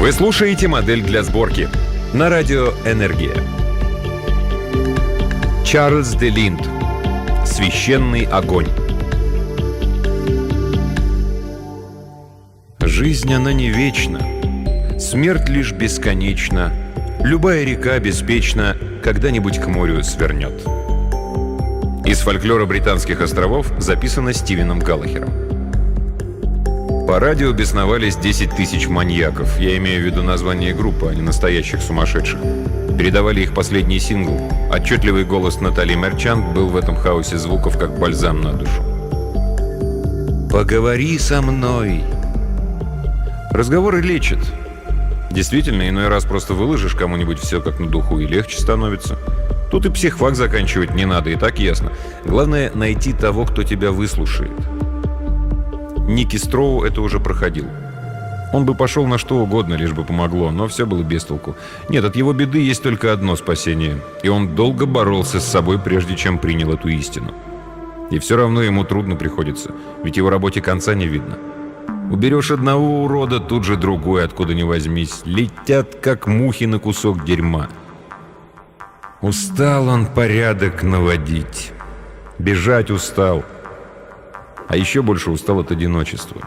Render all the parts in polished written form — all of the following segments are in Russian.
Вы слушаете «Модель для сборки» на радио «Энергия». Чарльз де Линд. «Священный огонь». Жизнь, она не вечна, смерть лишь бесконечна, любая река беспечна когда-нибудь к морю свернет. Из фольклора Британских островов записано Стивеном Галлахером. По радио бесновались 10 тысяч маньяков. Я имею в виду название группы, а не настоящих сумасшедших. Передавали их последний сингл. Отчетливый голос Натали Мерчант был в этом хаосе звуков, как бальзам на душу. «Поговори со мной». Разговоры лечат. Действительно, иной раз просто выложишь кому-нибудь все как на духу, и легче становится. Тут и психфак заканчивать не надо, и так ясно. Главное — найти того, кто тебя выслушает. Ники Строу это уже проходил. Он бы пошел на что угодно, лишь бы помогло, но все было без толку. Нет, от его беды есть только одно спасение. И он долго боролся с собой, прежде чем принял эту истину. И все равно ему трудно приходится, ведь его работе конца не видно. Уберешь одного урода, тут же другой, откуда ни возьмись. Летят, как мухи на кусок дерьма. Устал он порядок наводить. Бежать устал. А еще больше устал от одиночества.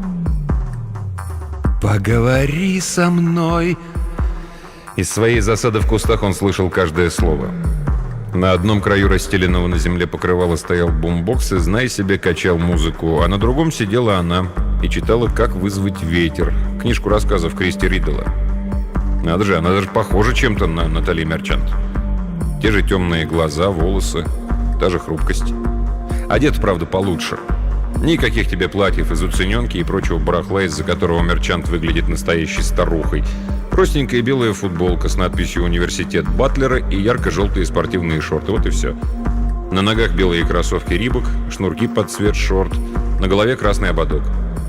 «Поговори со мной». Из своей засады в кустах он слышал каждое слово. На одном краю расстеленного на земле покрывала стоял бумбокс и, знай себе, качал музыку, а на другом сидела она и читала «Как вызвать ветер», книжку рассказов Кристи Риддела. Надо же, она даже похожа чем-то на Натали Мерчант. Те же темные глаза, волосы, та же хрупкость. Одет, правда, получше. Никаких тебе платьев из уцененки и прочего барахла, из-за которого Мерчант выглядит настоящей старухой. Простенькая белая футболка с надписью «Университет Батлера» и ярко-желтые спортивные шорты. Вот и все. На ногах белые кроссовки Рибок, шнурки под цвет шорт, на голове красный ободок.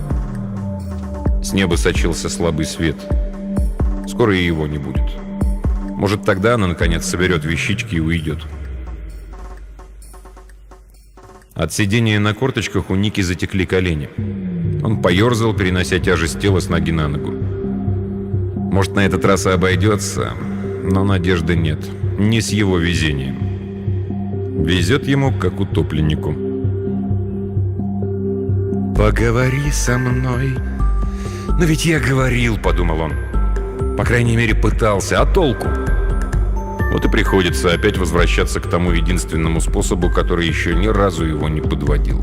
С неба сочился слабый свет. Скоро и его не будет. Может, тогда она, наконец, соберет вещички и уйдет. От сидения на корточках у Ники затекли колени. Он поерзал, перенося тяжесть тела с ноги на ногу. Может, на этот раз и обойдется, но надежды нет. Не с его везением. Везет ему, как утопленнику. «Поговори со мной». «Но ведь я говорил», — подумал он. По крайней мере, пытался. А толку? Вот и приходится опять возвращаться к тому единственному способу, который еще ни разу его не подводил.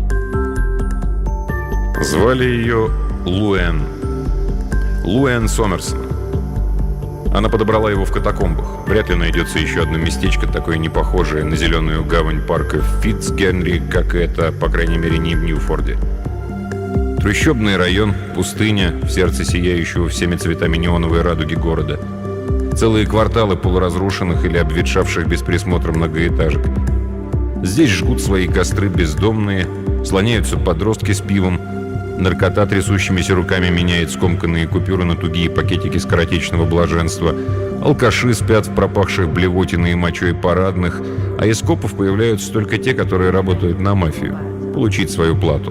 Звали ее Луэн. Луэн Сомерсон. Она подобрала его в катакомбах. Вряд ли найдется еще одно местечко, такое непохожее на зеленую гавань парка Фитцгенри, как это, по крайней мере, не в Ньюфорде. Трущобный район, пустыня, в сердце сияющего всеми цветами неоновой радуги города. Целые кварталы полуразрушенных или обветшавших без присмотра многоэтажек. Здесь жгут свои костры бездомные, слоняются подростки с пивом, наркота трясущимися руками меняет скомканные купюры на тугие пакетики скоротечного блаженства, алкаши спят в пропахших блевотиной и мочой парадных, а из копов появляются только те, которые работают на мафию, получить свою плату.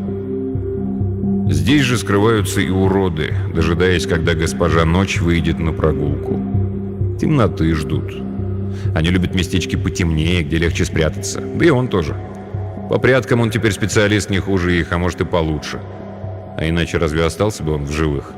Здесь же скрываются и уроды, дожидаясь, когда госпожа Ночь выйдет на прогулку. Темноты ждут. Они любят местечки потемнее, где легче спрятаться. Да и он тоже. По пряткам он теперь специалист не хуже их, а может и получше. А иначе разве остался бы он в живых?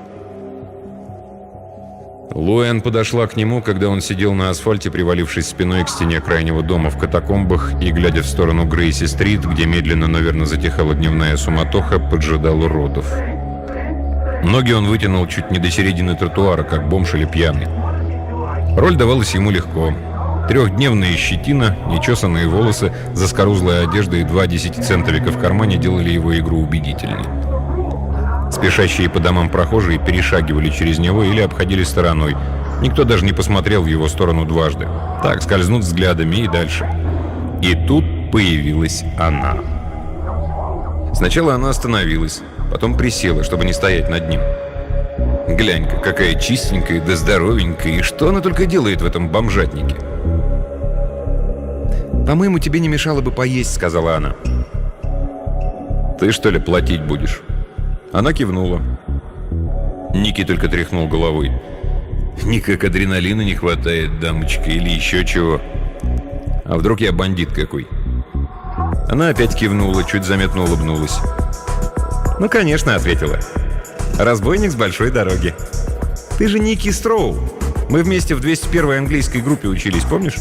Луэн подошла к нему, когда он сидел на асфальте, привалившись спиной к стене крайнего дома в катакомбах и, глядя в сторону Грейси-стрит, где медленно, но верно затихала дневная суматоха, поджидал уродов. Ноги он вытянул чуть не до середины тротуара, как бомж или пьяный. Роль давалась ему легко. Трехдневная щетина, нечесанные волосы, заскорузлая одежда и 2 десятицентовика в кармане делали его игру убедительной. Спешащие по домам прохожие перешагивали через него или обходили стороной. Никто даже не посмотрел в его сторону дважды. Так, скользнут взглядами и дальше. И тут появилась она. Сначала она остановилась, потом присела, чтобы не стоять над ним. Глянь-ка, какая чистенькая да здоровенькая, и что она только делает в этом бомжатнике? «По-моему, тебе не мешало бы поесть», — сказала она. «Ты, что ли, платить будешь?» Она кивнула. Ники только тряхнул головой. «Никак адреналина не хватает, дамочка, или еще чего. А вдруг я бандит какой?» Она опять кивнула, чуть заметно улыбнулась. «Ну, конечно», — ответила. «Разбойник с большой дороги. Ты же Ники Строу. Мы вместе в 201-й английской группе учились, помнишь?»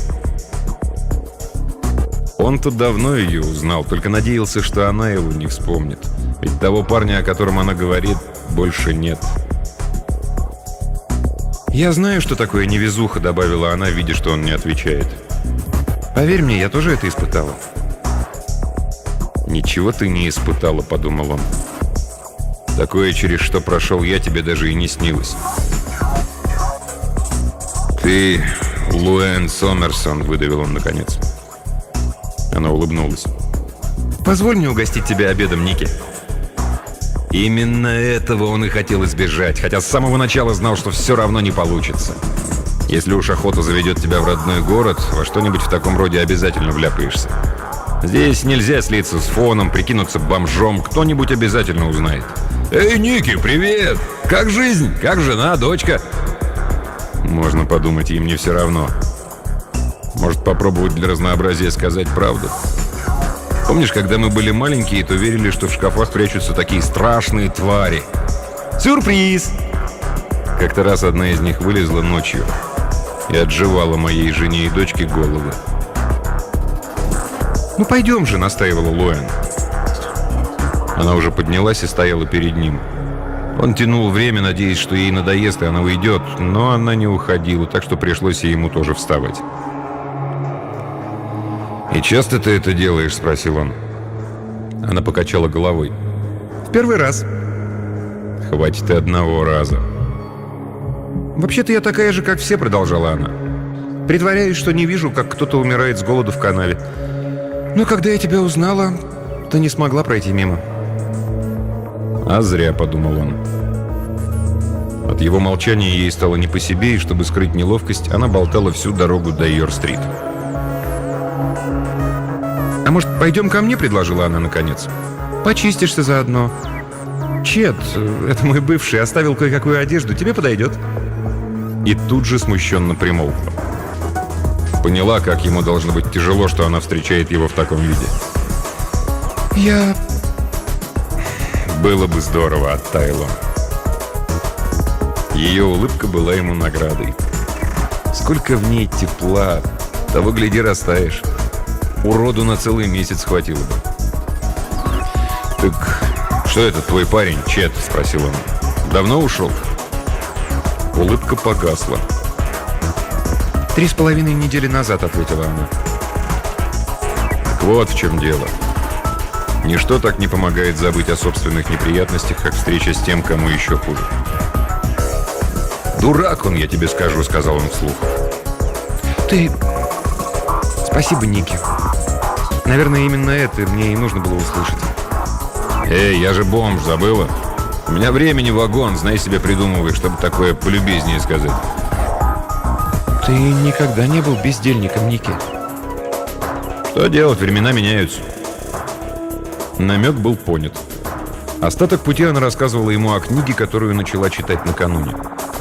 Он тут давно ее узнал, только надеялся, что она его не вспомнит. Ведь того парня, о котором она говорит, больше нет. «Я знаю, что такое невезуха», — добавила она, видя, что он не отвечает. «Поверь мне, я тоже это испытала». «Ничего ты не испытала», — подумал он. «Такое, через что прошел я, тебе даже и не снилось». «Ты Луэн Сомерсон», — выдавил он наконец. Она улыбнулась. «Позволь мне угостить тебя обедом, Ники». Именно этого он и хотел избежать, хотя с самого начала знал, что все равно не получится. Если уж охота заведет тебя в родной город, во что-нибудь в таком роде обязательно вляпаешься. Здесь нельзя слиться с фоном, прикинуться бомжом, кто-нибудь обязательно узнает. «Эй, Ники, привет! Как жизнь? Как жена, дочка?» Можно подумать, им не все равно. Может, попробовать для разнообразия сказать правду. Помнишь, когда мы были маленькие, то верили, что в шкафах прячутся такие страшные твари? Сюрприз! Как-то раз одна из них вылезла ночью и отживала моей жене и дочке головы. «Ну пойдем же», — настаивала Луэн. Она уже поднялась и стояла перед ним. Он тянул время, надеясь, что ей надоест, и она уйдет, но она не уходила, так что пришлось и ему тоже вставать. «И часто ты это делаешь?» — спросил он. Она покачала головой. «В первый раз». «Хватит и одного раза». «Вообще-то я такая же, как все», — продолжала она. «Притворяюсь, что не вижу, как кто-то умирает с голоду в канаве. Но когда я тебя узнала, то не смогла пройти мимо». «А зря», — подумал он. От его молчания ей стало не по себе, и чтобы скрыть неловкость, она болтала всю дорогу до Йор-стрит. «А может, пойдем ко мне?» — предложила она наконец. «Почистишься заодно. Чет, это мой бывший, оставил кое-какую одежду. Тебе подойдет?» И тут же смущенно примолкла. Поняла, как ему должно быть тяжело, что она встречает его в таком виде. «Я...» «Было бы здорово», — оттаял он. Ее улыбка была ему наградой. Сколько в ней тепла, того гляди, растаешь. Уроду на целый месяц хватило бы. «Так что это твой парень, Чет?» — спросил он. «Давно ушел?» Улыбка погасла. 3,5 недели назад», — ответила она. «Так вот в чем дело. Ничто так не помогает забыть о собственных неприятностях, как встреча с тем, кому еще хуже». «Дурак он, я тебе скажу», — сказал он вслух. «Ты... Спасибо, Ники. Наверное, именно это мне и нужно было услышать». «Эй, я же бомж, забыла? У меня времени вагон, знай себе, придумывай, чтобы такое полюбезнее сказать». «Ты никогда не был бездельником, Ники». «Что делать, времена меняются». Намек был понят. Остаток пути она рассказывала ему о книге, которую начала читать накануне.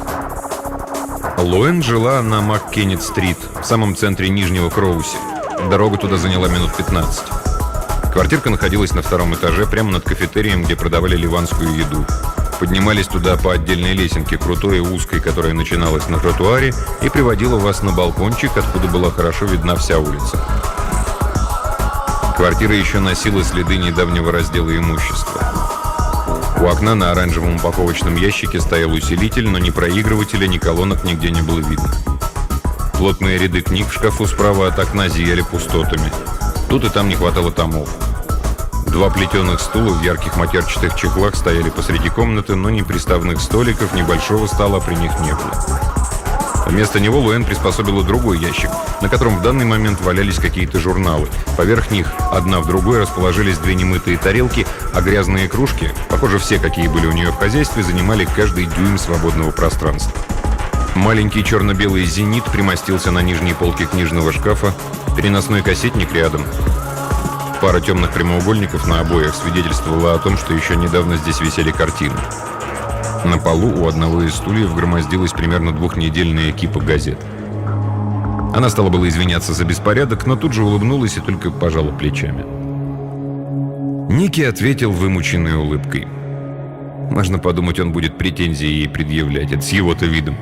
Луэн жила на Маккеннет-стрит, в самом центре Нижнего Кроуси. Дорога туда заняла минут 15. Квартирка находилась на 2-м этаже, прямо над кафетерием, где продавали ливанскую еду. Поднимались туда по отдельной лесенке, крутой и узкой, которая начиналась на тротуаре и приводила вас на балкончик, откуда была хорошо видна вся улица. Квартира еще носила следы недавнего раздела имущества. У окна на оранжевом упаковочном ящике стоял усилитель, но ни проигрывателя, ни колонок нигде не было видно. Плотные ряды книг в шкафу справа от окна зияли пустотами. Тут и там не хватало томов. 2 плетеных стула в ярких матерчатых чехлах стояли посреди комнаты, но ни приставных столиков, ни большого стола при них не было. Вместо него Луэн приспособила другой ящик, на котором в данный момент валялись какие-то журналы. Поверх них одна в другой расположились 2 немытые тарелки, а грязные кружки, похоже, все, какие были у нее в хозяйстве, занимали каждый дюйм свободного пространства. Маленький черно-белый «Зенит» примостился на нижней полке книжного шкафа, переносной кассетник рядом. Пара темных прямоугольников на обоях свидетельствовала о том, что еще недавно здесь висели картины. На полу у одного из стульев громоздилась примерно двухнедельная кипа газет. Она стала было извиняться за беспорядок, но тут же улыбнулась и только пожала плечами. Ники ответил вымученной улыбкой. Можно подумать, он будет претензии ей предъявлять. Это с его-то видом.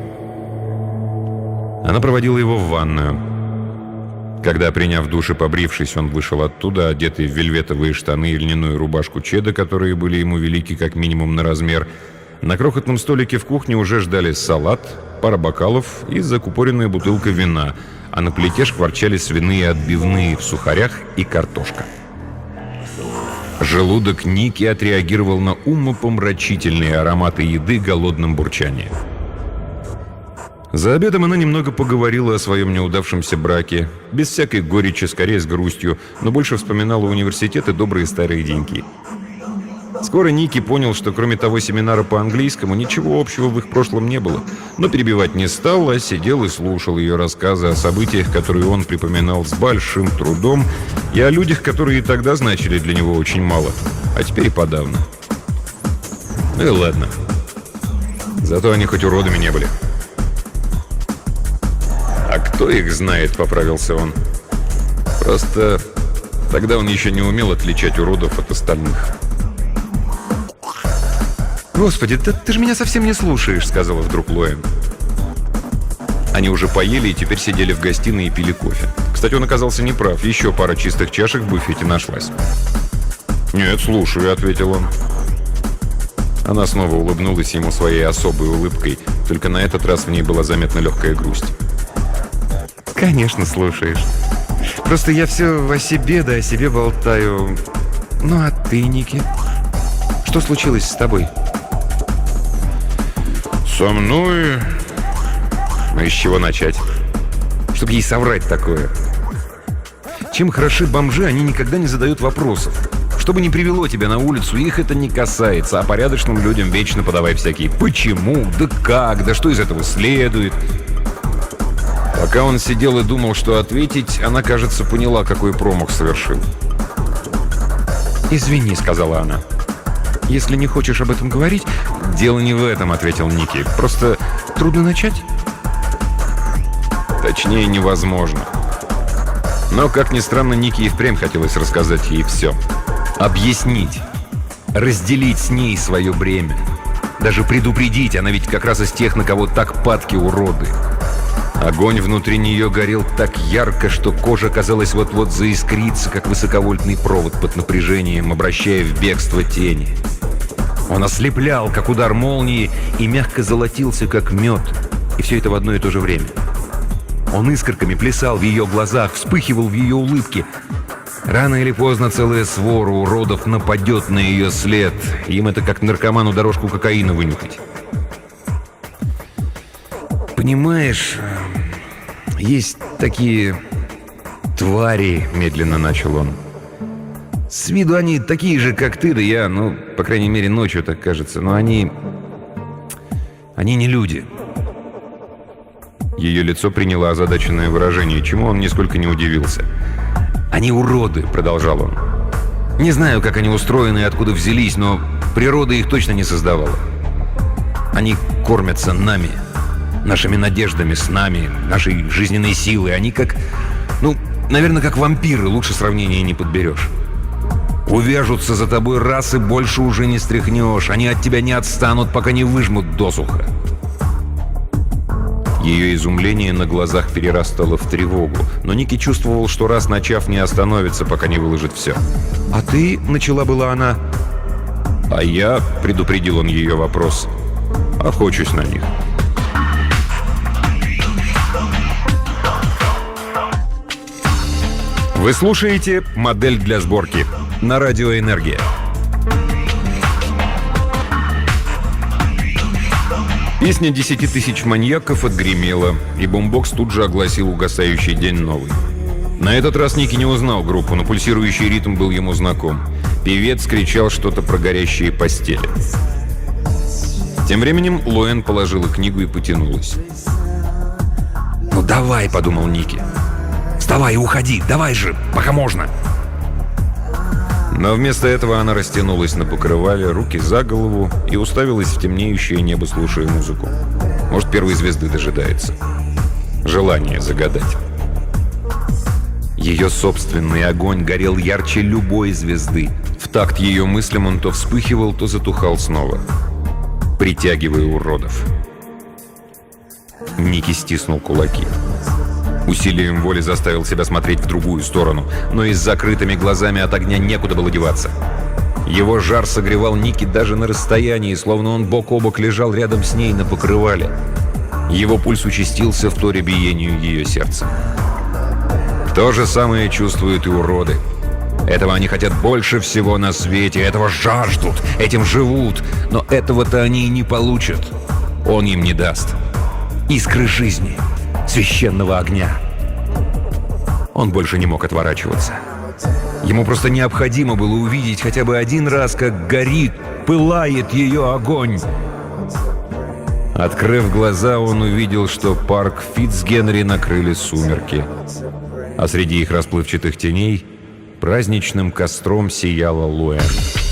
Она проводила его в ванную. Когда, приняв душ и побрившись, он вышел оттуда, одетый в вельветовые штаны и льняную рубашку чеда, которые были ему велики как минимум на размер, на крохотном столике в кухне уже ждали салат, пара бокалов и закупоренная бутылка вина, а на плите шкварчали свиные отбивные в сухарях и картошка. Желудок Ники отреагировал на умопомрачительные ароматы еды голодным бурчанием. За обедом она немного поговорила о своем неудавшемся браке, без всякой горечи, скорее с грустью, но больше вспоминала университет и добрые старые деньки. Скоро Ники понял, что кроме того семинара по английскому ничего общего в их прошлом не было, но перебивать не стал, а сидел и слушал ее рассказы о событиях, которые он припоминал с большим трудом, и о людях, которые и тогда значили для него очень мало, а теперь и подавно. Ну и ладно. Зато они хоть уродами не были. «А кто их знает?» — поправился он. «Просто тогда он еще не умел отличать уродов от остальных». «Господи, да ты же меня совсем не слушаешь», — сказала вдруг Лоэн. Они уже поели и теперь сидели в гостиной и пили кофе. Кстати, он оказался неправ. Еще пара чистых чашек в буфете нашлась. «Нет, слушаю», — ответил он. Она снова улыбнулась ему своей особой улыбкой, только на этот раз в ней была заметна легкая грусть. «Конечно, слушаешь. Просто я все о себе, да о себе болтаю. Ну а ты, Ники? Что случилось с тобой?» «Со мной...» «Ну и с чего начать? Чтобы ей соврать такое. Чем хороши бомжи, они никогда не задают вопросов. Что бы ни привело тебя на улицу, их это не касается, а порядочным людям вечно подавай всякие «почему?», «да как?», «да что из этого следует?». Пока он сидел и думал, что ответить, она, кажется, поняла, какой промах совершил. «Извини», — сказала она. «Если не хочешь об этом говорить...» «Дело не в этом», — ответил Ники. «Просто трудно начать?» Точнее, невозможно. Но, как ни странно, Ники и впрямь хотелось рассказать ей все. Объяснить. Разделить с ней свое бремя. Даже предупредить, она ведь как раз из тех, на кого так падки уроды. Огонь внутри нее горел так ярко, что кожа, казалось, вот-вот заискрится, как высоковольтный провод под напряжением, обращая в бегство тени. Он ослеплял, как удар молнии, и мягко золотился, как мед. И все это в одно и то же время. Он искорками плясал в ее глазах, вспыхивал в ее улыбке. Рано или поздно целая свора уродов нападет на ее след. Им это как наркоману дорожку кокаина вынюхать. «Понимаешь, есть такие твари», — медленно начал он. «С виду они такие же, как ты да я, ну, по крайней мере, ночью так кажется, но они не люди». Ее лицо приняло озадаченное выражение, чему он нисколько не удивился. «Они уроды», — продолжал он. «Не знаю, как они устроены и откуда взялись, но природа их точно не создавала. Они кормятся нами, нашими надеждами, с нами, нашей жизненной силой. Они как, наверное, как вампиры, лучше сравнения не подберешь. Увяжутся за тобой раз и больше уже не стряхнешь. Они от тебя не отстанут, пока не выжмут досуха». Ее изумление на глазах перерастало в тревогу, но Ники чувствовал, что раз начав, не остановится, пока не выложит все. «А ты?» — начала была она. «А я», — предупредил он ее вопрос, — «охочусь на них». Вы слушаете «Модель для сборки» на радио «Энергия». Песня 10 тысяч маньяков отгремела, и бумбокс тут же огласил угасающий день новый. На этот раз Ники не узнал группу, но пульсирующий ритм был ему знаком. Певец кричал что-то про горящие постели. Тем временем Лоэн положила книгу и потянулась. «Ну давай», — подумал Ники. «Вставай и уходи, давай же, пока можно». Но вместо этого она растянулась на покрывале, руки за голову и уставилась в темнеющее небо, слушая музыку. Может, первой звезды дожидается. Желание загадать. Ее собственный огонь горел ярче любой звезды. В такт ее мыслям он то вспыхивал, то затухал снова, притягивая уродов. Ники стиснул кулаки. Усилием воли заставил себя смотреть в другую сторону, но и с закрытыми глазами от огня некуда было деваться. Его жар согревал Ники даже на расстоянии, словно он бок о бок лежал рядом с ней на покрывале. Его пульс участился в торе биению ее сердца. То же самое чувствуют и уроды. Этого они хотят больше всего на свете, этого жаждут, этим живут, но этого-то они и не получат. Он им не даст. Искры жизни, священного огня. Он больше не мог отворачиваться. Ему просто необходимо было увидеть хотя бы один раз, как горит, пылает ее огонь. Открыв глаза, он увидел, что парк Фитцгенри накрыли сумерки, а среди их расплывчатых теней праздничным костром сияла Луэн.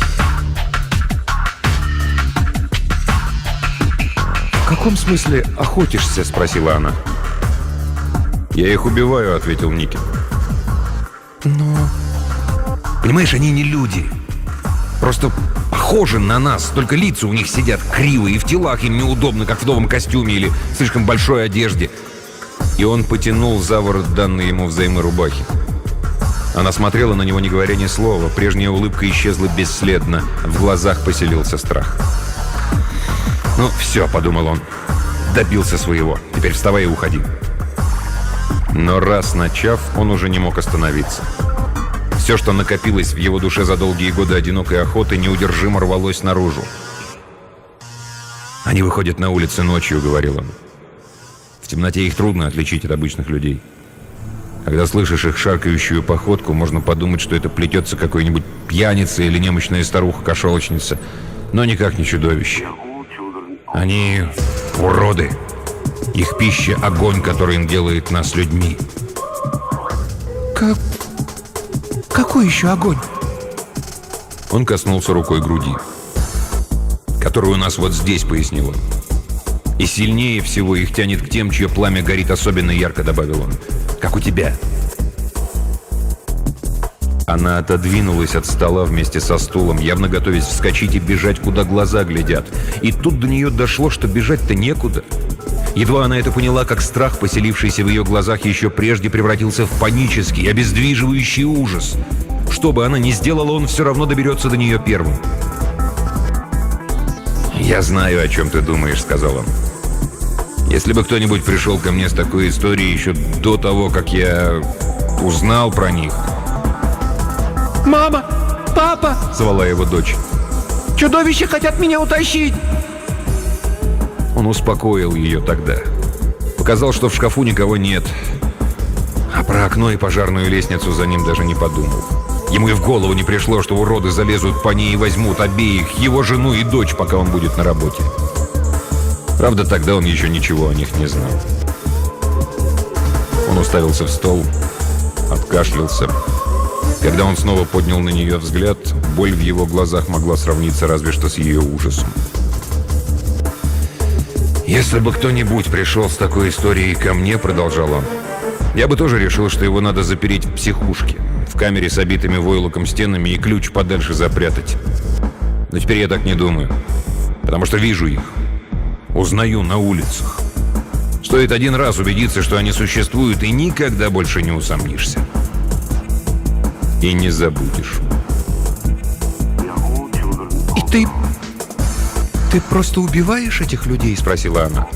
«В каком смысле охотишься?» — спросила она. «Я их убиваю», — ответил Ники. «Но... понимаешь, они не люди. Просто похожи на нас, только лица у них сидят криво, и в телах им неудобно, как в новом костюме или в слишком большой одежде». И он потянул за ворот данной ему взаймы рубахи. Она смотрела на него, не говоря ни слова. Прежняя улыбка исчезла бесследно. В глазах поселился страх. «Ну, все», — подумал он. «Добился своего. Теперь вставай и уходи». Но раз начав, он уже не мог остановиться. Все, что накопилось в его душе за долгие годы одинокой охоты, неудержимо рвалось наружу. «Они выходят на улицы ночью», — говорил он. «В темноте их трудно отличить от обычных людей. Когда слышишь их шаркающую походку, можно подумать, что это плетется какой-нибудь пьяница или немощная старуха-кошелочница, но никак не чудовище. Они уроды. Их пища — огонь, который им делает нас людьми». Какой еще огонь? Он коснулся рукой груди. «Которую у нас вот здесь», — пояснил он. «И сильнее всего их тянет к тем, чье пламя горит особенно ярко», — добавил он. «Как у тебя». Она отодвинулась от стола вместе со стулом, явно готовясь вскочить и бежать, куда глаза глядят. И тут до нее дошло, что бежать-то некуда. Едва она это поняла, как страх, поселившийся в ее глазах еще прежде, превратился в панический, обездвиживающий ужас. Что бы она ни сделала, он все равно доберется до нее первым. «Я знаю, о чем ты думаешь», — сказал он. «Если бы кто-нибудь пришел ко мне с такой историей еще до того, как я узнал про них...» «Мама! Папа!» — звала его дочь. «Чудовища хотят меня утащить!» Он успокоил ее тогда. Показал, что в шкафу никого нет. А про окно и пожарную лестницу за ним даже не подумал. Ему и в голову не пришло, что уроды залезут по ней и возьмут обеих, его жену и дочь, пока он будет на работе. Правда, тогда он еще ничего о них не знал. Он уставился в стол, откашлялся. Когда он снова поднял на нее взгляд, боль в его глазах могла сравниться разве что с ее ужасом. «Если бы кто-нибудь пришел с такой историей ко мне, — продолжал он, — я бы тоже решил, что его надо запереть в психушке, в камере с обитыми войлоком стенами и ключ подальше запрятать. Но теперь я так не думаю, потому что вижу их, узнаю на улицах. Стоит один раз убедиться, что они существуют, и никогда больше не усомнишься. И не забудешь». «И ты просто убиваешь этих людей?» — спросила она.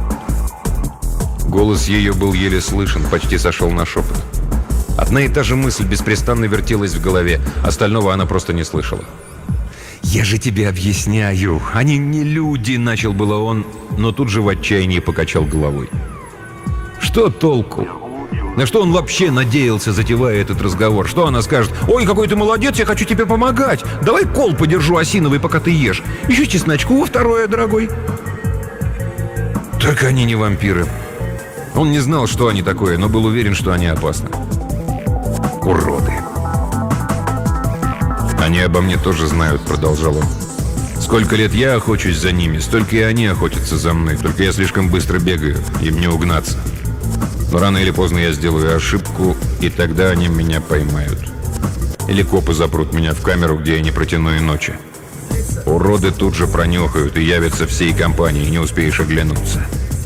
Голос ее был еле слышен, почти сошел на шепот. Одна и та же мысль беспрестанно вертелась в голове, остального она просто не слышала. «Я же тебе объясняю, они не люди», — начал было он, но тут же в отчаянии покачал головой. Что толку? На что он вообще надеялся, затевая этот разговор? Что она скажет? «Ой, какой ты молодец, я хочу тебе помогать. Давай кол подержу осиновый, пока ты ешь. Еще чесночку во второе, дорогой». Только они не вампиры. Он не знал, что они такое, но был уверен, что они опасны. Уроды. «Они обо мне тоже знают», — продолжал он. «Сколько лет я охочусь за ними, столько и они охотятся за мной. Только я слишком быстро бегаю, им не угнаться. Но рано или поздно я сделаю ошибку, и тогда они меня поймают. Или копы запрут меня в камеру, где я не протяну и ночи. Уроды тут же пронюхают и явятся всей компанией, не успеешь оглянуться».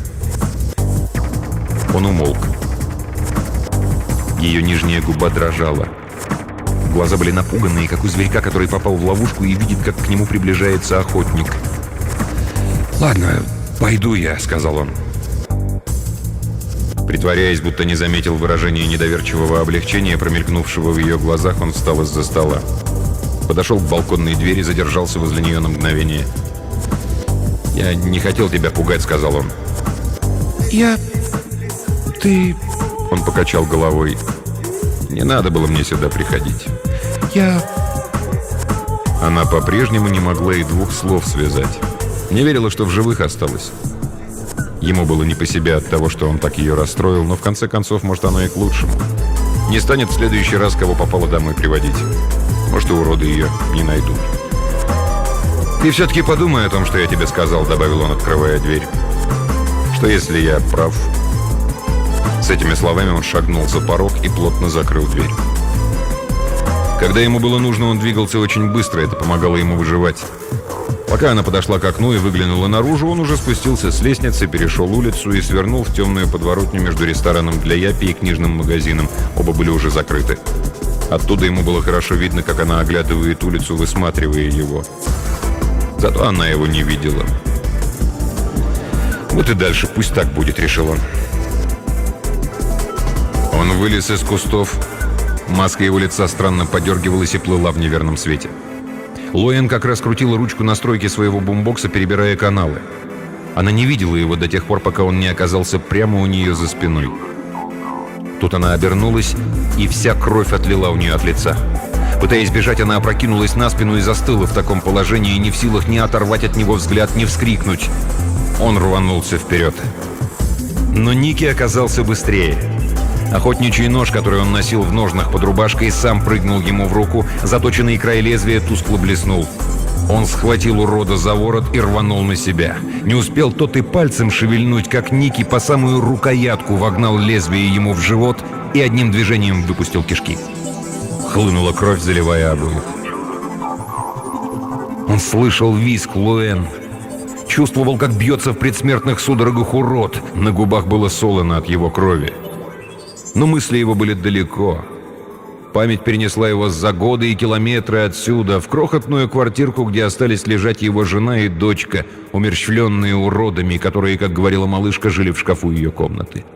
Он умолк. Ее нижняя губа дрожала. Глаза были напуганные, как у зверька, который попал в ловушку и видит, как к нему приближается охотник. «Ладно, пойду я», — сказал он. Притворяясь, будто не заметил выражения недоверчивого облегчения, промелькнувшего в ее глазах, он встал из-за стола. Подошел к балконной двери, задержался возле нее на мгновение. «Я не хотел тебя пугать», — сказал он. Ты... Он покачал головой. «Не надо было мне сюда приходить». Она по-прежнему не могла и двух слов связать. Не верила, что в живых осталась. Ему было не по себе от того, что он так ее расстроил, но в конце концов, может, оно и к лучшему. Не станет в следующий раз, кого попало домой, приводить. Может, и уроды ее не найдут. «Ты все-таки подумай о том, что я тебе сказал», — добавил он, открывая дверь. «Что если я прав?» С этими словами он шагнул за порог и плотно закрыл дверь. Когда ему было нужно, он двигался очень быстро, это помогало ему выживать. Пока она подошла к окну и выглянула наружу, он уже спустился с лестницы, перешел улицу и свернул в темную подворотню между рестораном для япи и книжным магазином. Оба были уже закрыты. Оттуда ему было хорошо видно, как она оглядывает улицу, высматривая его. Зато она его не видела. «Вот и дальше, пусть так будет», — решил он. Он вылез из кустов. Маска его лица странно подергивалась и плыла в неверном свете. Лоэн как раз крутила ручку настройки своего бумбокса, перебирая каналы. Она не видела его до тех пор, пока он не оказался прямо у нее за спиной. Тут она обернулась, и вся кровь отлила у нее от лица. Пытаясь бежать, она опрокинулась на спину и застыла в таком положении, не в силах ни оторвать от него взгляд, ни вскрикнуть. Он рванулся вперед. Но Ники оказался быстрее. Охотничий нож, который он носил в ножнах под рубашкой, сам прыгнул ему в руку, заточенный край лезвия тускло блеснул. Он схватил урода за ворот и рванул на себя. Не успел тот и пальцем шевельнуть, как Ники по самую рукоятку вогнал лезвие ему в живот и одним движением выпустил кишки. Хлынула кровь, заливая обоих. Он слышал визг Лоэн. Чувствовал, как бьется в предсмертных судорогах урод. На губах было солоно от его крови. Но мысли его были далеко. Память перенесла его за годы и километры отсюда, в крохотную квартирку, где остались лежать его жена и дочка, умерщвленные уродами, которые, как говорила малышка, жили в шкафу ее комнаты.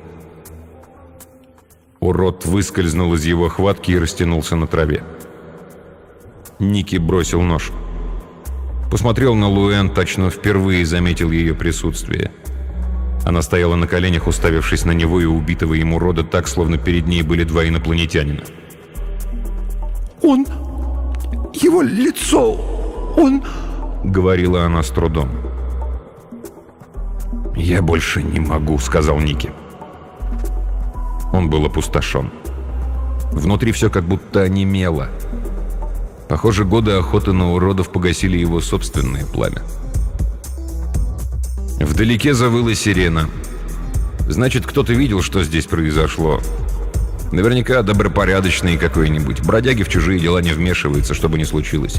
Урод выскользнул из его хватки и растянулся на траве. Ники бросил нож. Посмотрел на Лоэн, точно впервые заметил ее присутствие. Она стояла на коленях, уставившись на него и убитого им урода так, словно перед ней были два инопланетянина. Его лицо... — говорила она с трудом. «Я больше не могу», — сказал Ники. Он был опустошен. Внутри все как будто онемело. Похоже, годы охоты на уродов погасили его собственное пламя. Вдалеке завыла сирена. Значит, кто-то видел, что здесь произошло. Наверняка добропорядочный какой-нибудь. Бродяги в чужие дела не вмешиваются, что бы ни случилось.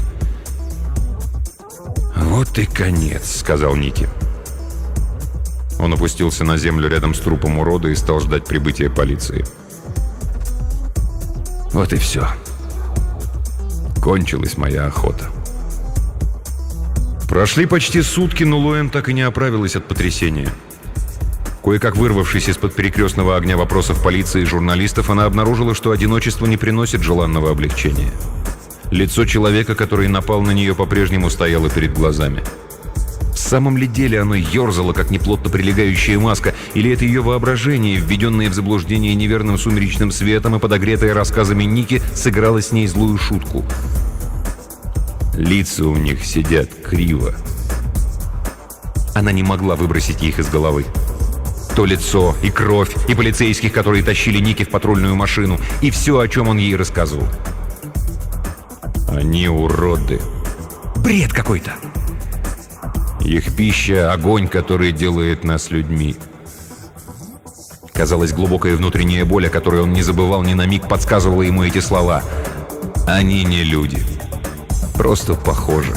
«Вот и конец», — сказал Ники. Он опустился на землю рядом с трупом урода и стал ждать прибытия полиции. Вот и все. Кончилась моя охота. Прошли почти сутки, но Лоэн так и не оправилась от потрясения. Кое-как вырвавшись из-под перекрестного огня вопросов полиции и журналистов, она обнаружила, что одиночество не приносит желанного облегчения. Лицо человека, который напал на нее, по-прежнему стояло перед глазами. В самом ли деле оно ерзало, как неплотно прилегающая маска, или это ее воображение, введенное в заблуждение неверным сумеречным светом и подогретое рассказами Ники, сыграло с ней злую шутку? Лица у них сидят криво. Она не могла выбросить их из головы. То лицо, и кровь, и полицейских, которые тащили Ники в патрульную машину, и все, о чем он ей рассказывал. Они уроды. Бред какой-то. Их пища — огонь, который делает нас людьми. Казалось, глубокая внутренняя боль, о которой он не забывал ни на миг, подсказывала ему эти слова. Они не люди. Просто похожи.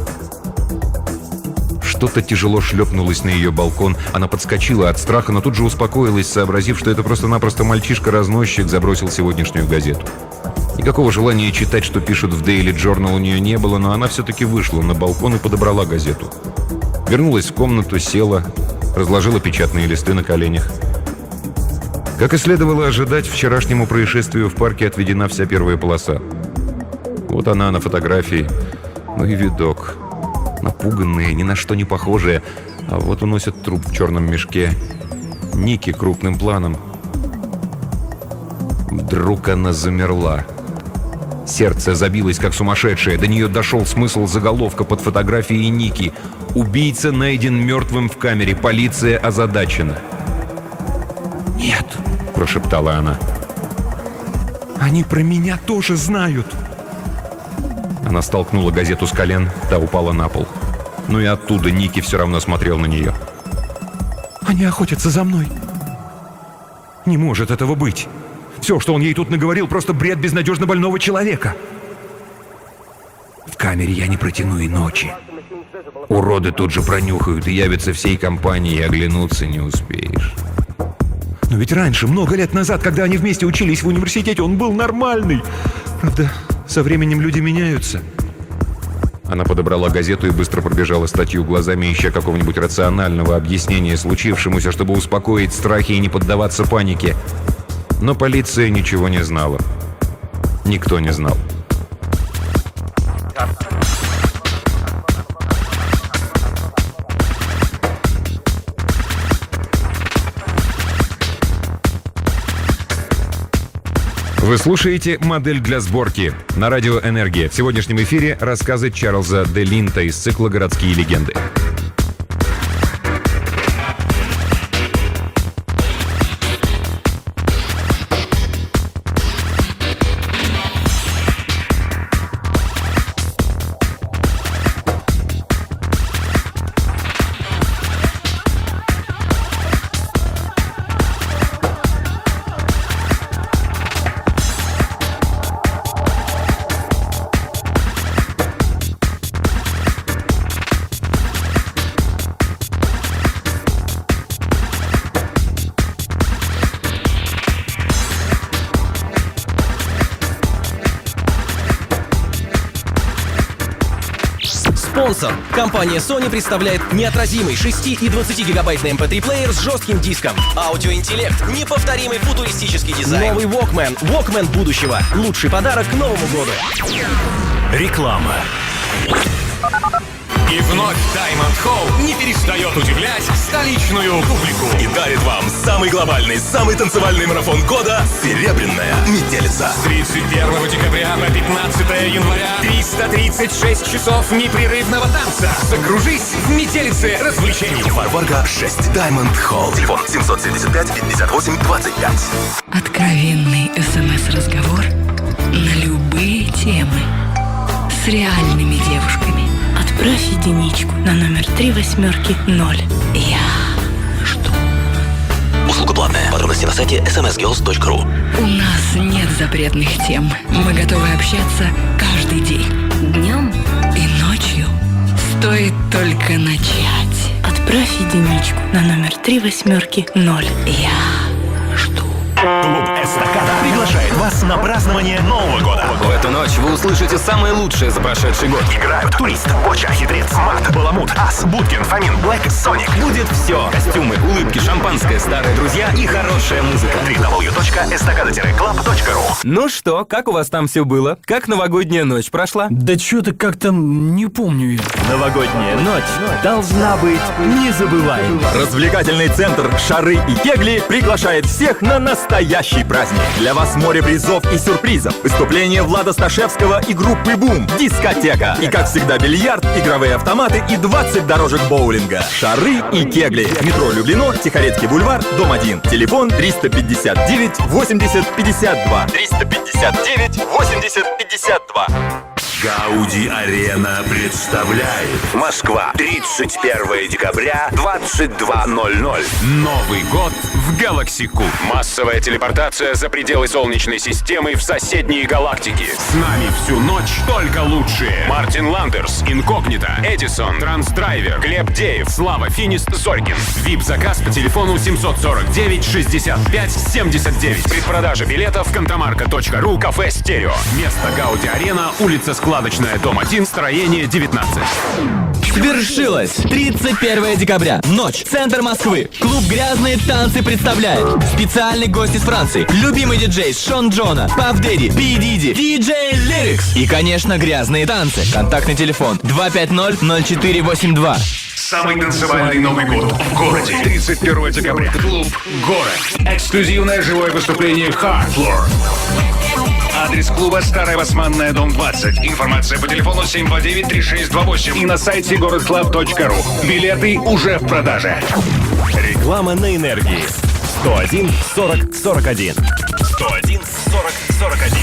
Что-то тяжело шлепнулось на ее балкон. Она подскочила от страха, но тут же успокоилась, сообразив, что это просто-напросто мальчишка-разносчик забросил сегодняшнюю газету. Никакого желания читать, что пишут в Daily Journal, у нее не было, но она все-таки вышла на балкон и подобрала газету. Вернулась в комнату, села, разложила печатные листы на коленях. Как и следовало ожидать, вчерашнему происшествию в парке отведена вся первая полоса. Вот она на фотографии. Ну и видок. Напуганные, ни на что не похожие. А вот уносят труп в черном мешке. Ники крупным планом. Вдруг она замерла. Сердце забилось, как сумасшедшее. До нее дошел смысл заголовка под фотографией Ники. «Убийца найден мертвым в камере. Полиция озадачена». Нет, — прошептала она. они про меня тоже знают. Она столкнула газету с колен, та упала на пол. Но и оттуда Ники все равно смотрел на нее. Они охотятся за мной. Не может этого быть. Все, что он ей тут наговорил, просто бред безнадежно больного человека. В камере я не протяну и ночи. Уроды тут же пронюхают и явятся всей компанией, и оглянуться не успеешь. Но ведь раньше, много лет назад, когда они вместе учились в университете, он был нормальный. Правда, со временем люди меняются. Она подобрала газету и быстро пробежала статью глазами, ища какого-нибудь рационального объяснения случившемуся, чтобы успокоить страхи и не поддаваться панике. Но полиция ничего не знала. Никто не знал. Вы слушаете «Модель для сборки» на радио «Энергия». В сегодняшнем эфире рассказы Чарльза де Линта из цикла «Городские легенды». Спонсор. Компания Sony представляет неотразимый 6 и 20 гигабайтный MP3-плеер с жестким диском. Аудиоинтеллект. Неповторимый футуристический дизайн. Новый Walkman. Walkman будущего. Лучший подарок к Новому году. Реклама. И вновь Diamond Hall не перестает удивлять столичную публику и дарит вам самый глобальный, самый танцевальный марафон года «Серебряная метелица». С 31 декабря по 15 января 336 часов непрерывного танца. Закружись в метелице развлечений. Варварка 6. Diamond Hall. Телефон 775-58-25. Откровенный СМС-разговор на любые темы с реальными девушками. Отправь единичку на номер 3800. Я жду. Услуга платная. Подробности на сайте smsgirls.ru. У нас нет запретных тем. Мы готовы общаться каждый день. Днем и ночью. Стоит только начать. Отправь единичку на номер 3800. Я жду. Клуб «Эстакада» приглашает вас на празднование Нового года. В эту ночь вы услышите самое лучшее за прошедший год. Играют Турист, Боча, Хитрец, Мат, Баламут, Ас, Будкин, Фомин, Блэк, Соник. Будет все. Костюмы, улыбки, шампанское, старые друзья и хорошая музыка. www.estacada-club.ru. Ну что, как у вас там все было? Как новогодняя ночь прошла? Да что-то как-то не помню ее. Новогодняя ночь должна быть незабываемой. Развлекательный центр «Шары и кегли» приглашает всех на настоящий праздник. Для вас море призов и сюрпризов. Выступление Влада Сташевского и группы «Бум». Дискотека. И, как всегда, бильярд, игровые автоматы и 20 дорожек боулинга. «Шары и кегли». Метро Люблино, Тихорецкий бульвар, дом 1. Телефон 359 80 52. 359 80 52. Гауди Арена представляет Москва, 31 декабря, 22:00. Новый год в Galaxy Cube. Массовая телепортация за пределы Солнечной системы в соседние галактики. С нами всю ночь только лучшие. Мартин Ландерс, Инкогнито, Эдисон, Трансдрайвер, Глеб Деев, Слава Финист, Зорькин. VIP-заказ по телефону 749 65 79. Предпродажа билетов Кантамарка.ру, кафе «Стерео». Место Гауди Арена, улица Складочная, дом 1, строение 19. Свершилось! 31 декабря. Ночь. Центр Москвы. Клуб «Грязные танцы» представляет специальный гость из Франции. Любимый диджей Шон Джона, Паф Дэдди, Пи Диди, диджей Лирикс. И, конечно, «Грязные танцы». Контактный телефон 250-0482. Самый танцевальный Новый год в городе. 31 декабря. Клуб «Город». Эксклюзивное живое выступление Hard Floor. Адрес клуба Старая Басманная, дом 20. Информация по телефону 729-3628 и на сайте городклаб.ру. Билеты уже в продаже. Реклама на энергии. 101 40 41. 101 40 41.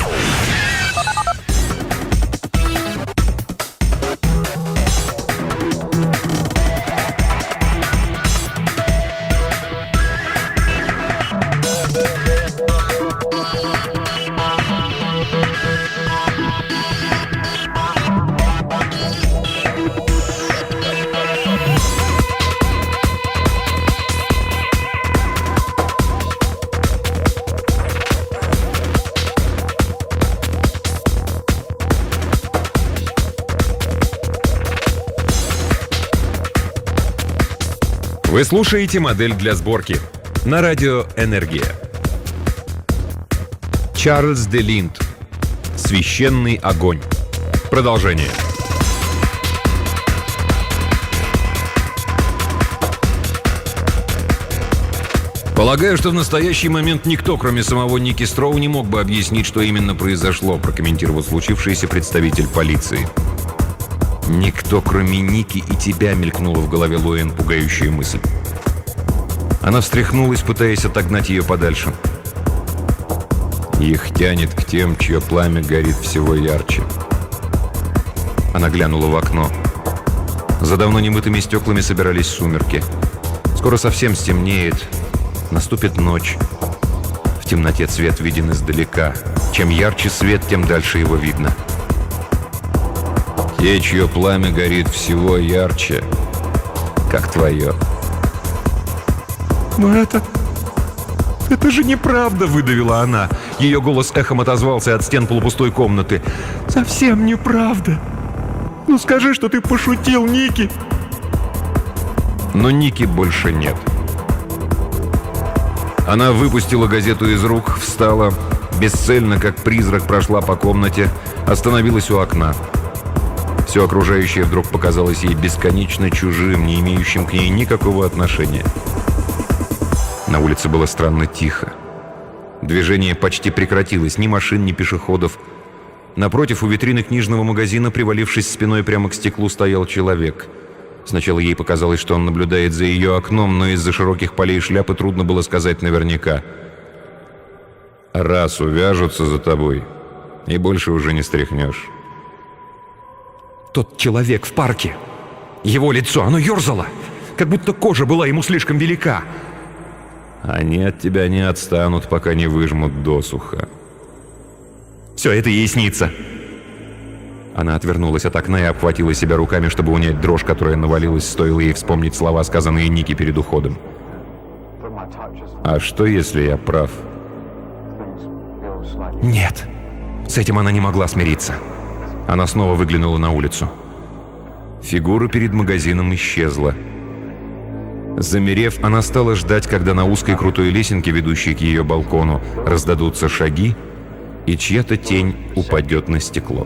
Вы слушаете «Модель для сборки» на радио «Энергия». Чарльз де Линд. «Священный огонь». Продолжение. Полагаю, что в настоящий момент никто, кроме самого Ники Строу, не мог бы объяснить, что именно произошло, прокомментировал случившееся представитель полиции. «Никто, кроме Ники и тебя», — мелькнула в голове Лоэн пугающая мысль. Она встряхнулась, пытаясь отогнать ее подальше. Их тянет к тем, чье пламя горит всего ярче. Она глянула в окно. За давно немытыми стеклами собирались сумерки. Скоро совсем стемнеет. Наступит ночь. В темноте цвет виден издалека. Чем ярче свет, тем дальше его видно. Те, чье пламя горит всего ярче, как твое. «Но это же неправда», — выдавила она. Ее голос эхом отозвался от стен полупустой комнаты. «Совсем неправда. Ну скажи, что ты пошутил, Ники». Но Ники больше нет. Она выпустила газету из рук, встала, бесцельно, как призрак, прошла по комнате, остановилась у окна. Все окружающее вдруг показалось ей бесконечно чужим, не имеющим к ней никакого отношения. На улице было странно тихо. Движение почти прекратилось, ни машин, ни пешеходов. Напротив, у витрины книжного магазина, привалившись спиной прямо к стеклу, стоял человек. Сначала ей показалось, что он наблюдает за ее окном, но из-за широких полей шляпы трудно было сказать наверняка. «Раз увяжутся за тобой, и больше уже не стряхнешь». Тот человек в парке. Его лицо, оно ерзало, как будто кожа была ему слишком велика. «Они от тебя не отстанут, пока не выжмут досуха». Все это ей снится. Она отвернулась от окна и обхватила себя руками, чтобы унять дрожь, которая навалилась, стоило ей вспомнить слова, сказанные Ники перед уходом. «А что, если я прав?» Нет, с этим она не могла смириться. Она снова выглянула на улицу. Фигура перед магазином исчезла. Замерев, она стала ждать, когда на узкой крутой лесенке, ведущей к ее балкону, раздадутся шаги, и чья-то тень упадет на стекло.